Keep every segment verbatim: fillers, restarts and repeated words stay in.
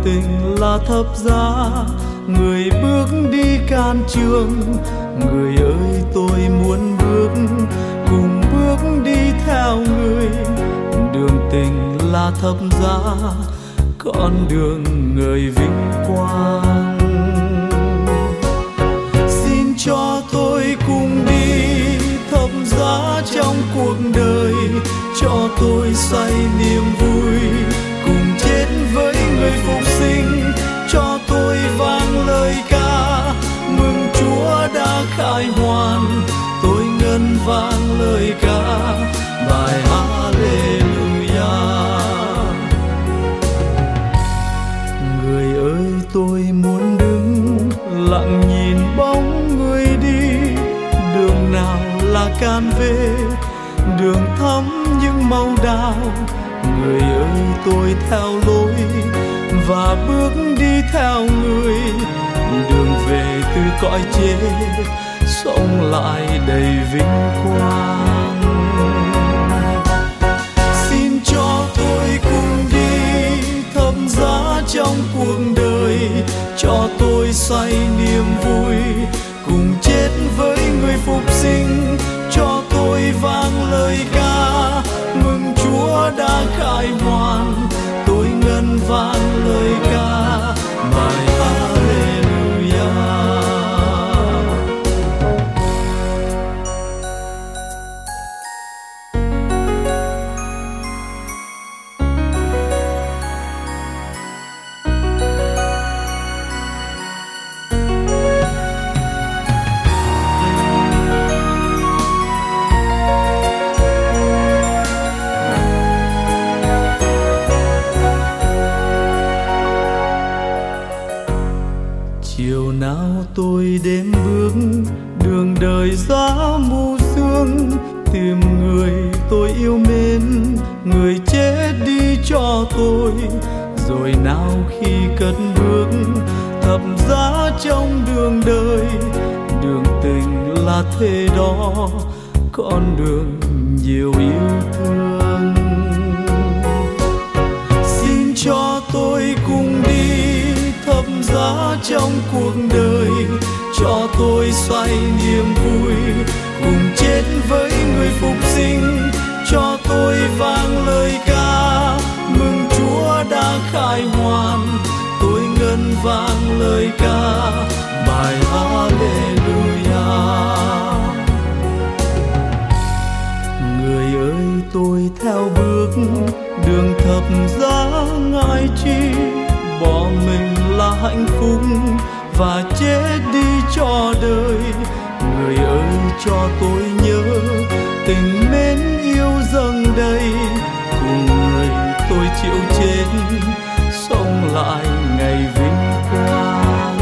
tình là thập giá, người bước đi can trường. Người ơi tôi muốn bước, cùng bước đi theo người. Đường tình là thập giá, con đường người vinh quang. Xin cho tôi cùng đi thập giá trong cuộc đời, cho tôi say niềm vui, cùng chết với người phục sinh. Cho tôi vang lời ca mừng Chúa đã khai hoàn, tôi ngân vang lời ca bài Hallelujah. Người ơi tôi muốn đứng lặng nhìn bóng người đi, đường nào là can về, đường thắm những màu đào. Người ơi tôi theo lối và bước đi theo người, đường về từ cõi chết sống lại đầy vinh quang. Xin cho tôi cùng đi thập giá trong cuộc đời, cho tôi say niềm vui, cùng chết với người phục sinh. Cho tôi vang lời ca mừng Chúa đã khai hoàn, tôi ngân vang lời ca bài Hallelujah. Chiều nào tôi đêm bước đường đời giá mù sương, tìm người tôi yêu mến, người chết đi cho tôi. Rồi nào khi cất bước thập giá trong đường đời, đường tình là thế đó, con đường nhiều yêu thương. Xin cho tôi cùng đi thập giá trong cuộc đời, cho tôi say niềm vui, cùng chết với người phục sinh. Cho tôi vang lời ca mừng Chúa đã khai hoàn, tôi ngân vang lời ca bài Hallelujah. Người ơi tôi theo bước đường thập giá, ngại chi bỏ mình là hạnh phúc và chết đi cho đời. Người ơi cho tôi nhớ tình mến yêu dâng đầy, cùng người tôi chịu chết sống lại ngày vinh quang.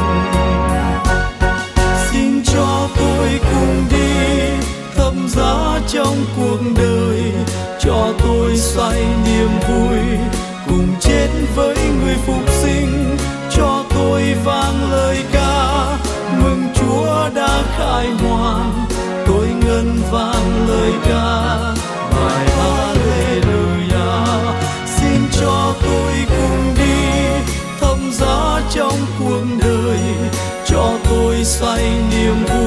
Xin cho tôi cùng đi thập giá trong cuộc đời, cho tôi say niềm vui, cùng chết với người phục sinh. Cho tôi vang lời ca mừng Chúa đã khai hoàn, tôi ngân vang lời ca bài Hallelujah. Xin cho tôi cùng đi thập giá trong cuộc đời, cho tôi say niềm vui,